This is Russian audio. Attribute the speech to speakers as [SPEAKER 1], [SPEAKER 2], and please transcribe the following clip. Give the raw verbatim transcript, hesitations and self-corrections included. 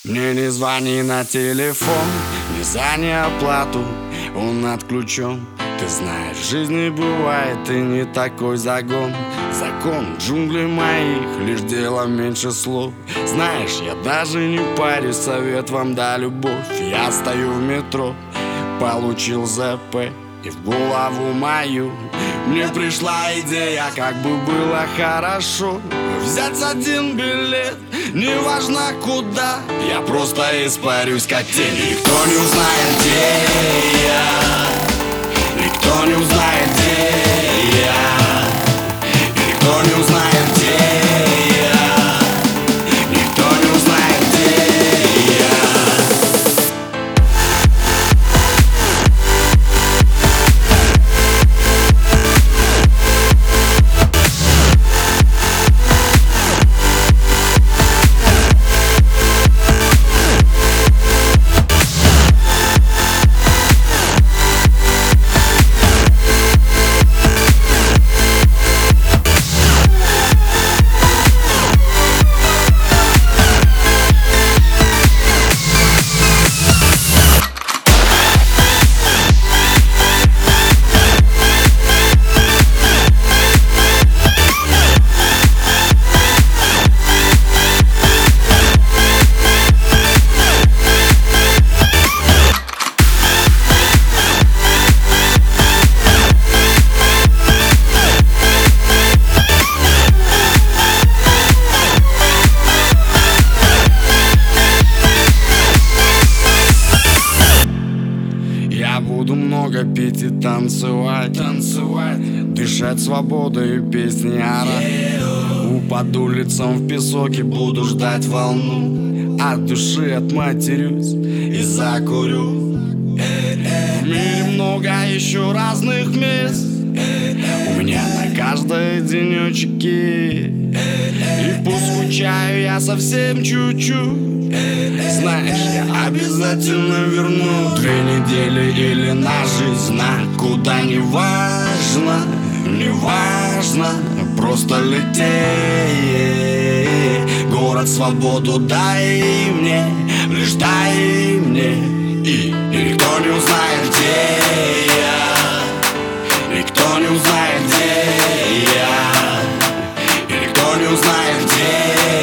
[SPEAKER 1] Мне не звони на телефон, не за неоплату, он отключен. Ты знаешь, в жизни бывает и не такой загон. Закон джунглей моих, лишь дело меньше слов. Знаешь, я даже не парюсь, совет вам да любовь. Я стою в метро, получил ЗП, и в голову мою мне пришла идея, как бы было хорошо взять один билет, неважно куда. Я просто испарюсь как тень, и никто не узнает, где я. Никто не узнает, где я. И никто не узнает, где я. Никто не узнает, где я. Я буду много пить и танцевать, танцевать, дышать свободой и песни орать. Упаду лицом в песок и буду ждать волну. От души отматерюсь и закурю. В мире много еще разных мест, у меня на каждой денечки. И пусть скучаю я совсем чуть-чуть, знаешь, я обязательно верну. Две недели или на жизнь, на куда не важно, не важно, просто лети. Город, свободу дай мне, лишь дай мне. И, и никто не узнает, где я. Никто не узнает, где я. И никто не узнает, где я.